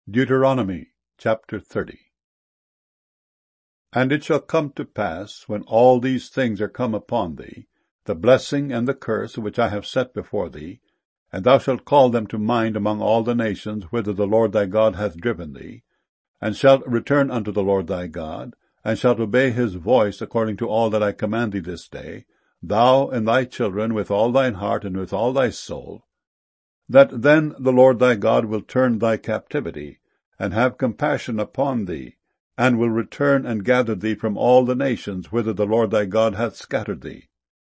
Deuteronomy chapter 30. And it shall come to pass, when all these things are come upon thee, the blessing and the curse which I have set before thee, and thou shalt call them to mind among all the nations whither the Lord thy God hath driven thee, and shalt return unto the Lord thy God, and shalt obey his voice according to all that I command thee this day, thou and thy children with all thine heart and with all thy soul, that then the Lord thy God will turn thy captivity, and have compassion upon thee, and will return and gather thee from all the nations whither the Lord thy God hath scattered thee.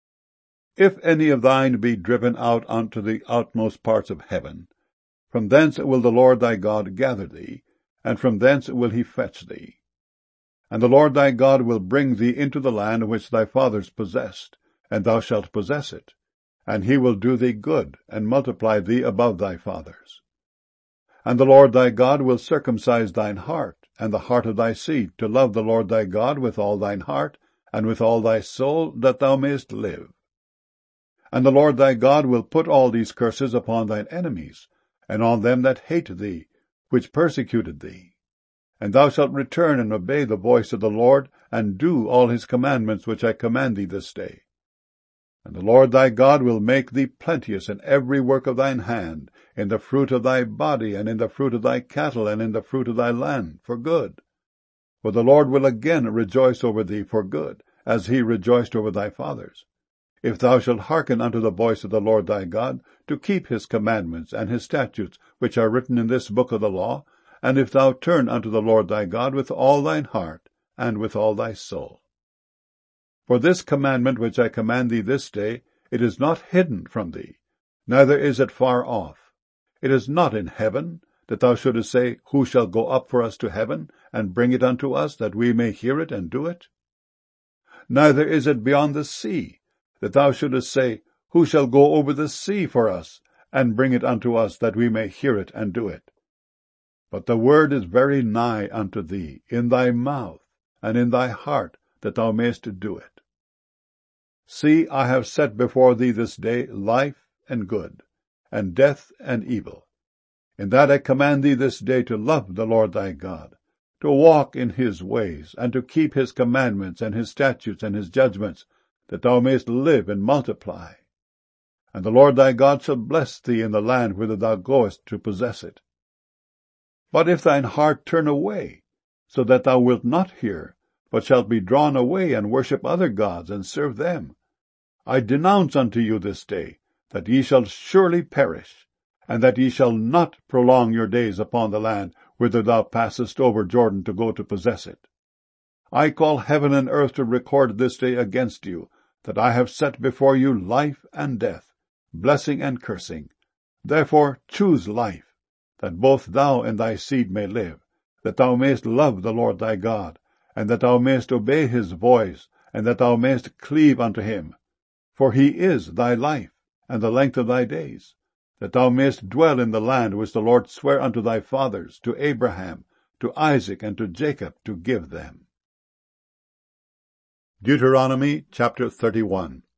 If any of thine be driven out unto the outmost parts of heaven, from thence will the Lord thy God gather thee, and from thence will he fetch thee. And the Lord thy God will bring thee into the land which thy fathers possessed, and thou shalt possess it, and he will do thee good, and multiply thee above thy fathers. And the Lord thy God will circumcise thine heart, and the heart of thy seed, to love the Lord thy God with all thine heart, and with all thy soul, that thou mayest live. And the Lord thy God will put all these curses upon thine enemies, and on them that hate thee, which persecuted thee. And thou shalt return and obey the voice of the Lord, and do all his commandments which I command thee this day. And the Lord thy God will make thee plenteous in every work of thine hand, in the fruit of thy body, and in the fruit of thy cattle, and in the fruit of thy land, for good. For the Lord will again rejoice over thee for good, as he rejoiced over thy fathers, if thou shalt hearken unto the voice of the Lord thy God, to keep his commandments and his statutes, which are written in this book of the law, and if thou turn unto the Lord thy God with all thine heart, and with all thy soul. For this commandment which I command thee this day, it is not hidden from thee, neither is it far off. It is not in heaven, that thou shouldest say, Who shall go up for us to heaven, and bring it unto us, that we may hear it and do it? Neither is it beyond the sea, that thou shouldest say, Who shall go over the sea for us, and bring it unto us, that we may hear it and do it? But the word is very nigh unto thee, in thy mouth, and in thy heart, that thou mayest do it. See, I have set before thee this day life and good, and death and evil. In that I command thee this day to love the Lord thy God, to walk in his ways, and to keep his commandments and his statutes and his judgments, that thou mayest live and multiply. And the Lord thy God shall bless thee in the land whither thou goest to possess it. But if thine heart turn away, so that thou wilt not hear, but shalt be drawn away and worship other gods, and serve them, I denounce unto you this day that ye shall surely perish, and that ye shall not prolong your days upon the land whither thou passest over Jordan to go to possess it. I call heaven and earth to record this day against you, that I have set before you life and death, blessing and cursing. Therefore choose life, that both thou and thy seed may live, that thou mayest love the Lord thy God, and that thou mayest obey his voice, and that thou mayest cleave unto him. For he is thy life, and the length of thy days, that thou mayest dwell in the land which the Lord sware unto thy fathers, to Abraham, to Isaac, and to Jacob, to give them. Deuteronomy chapter 31.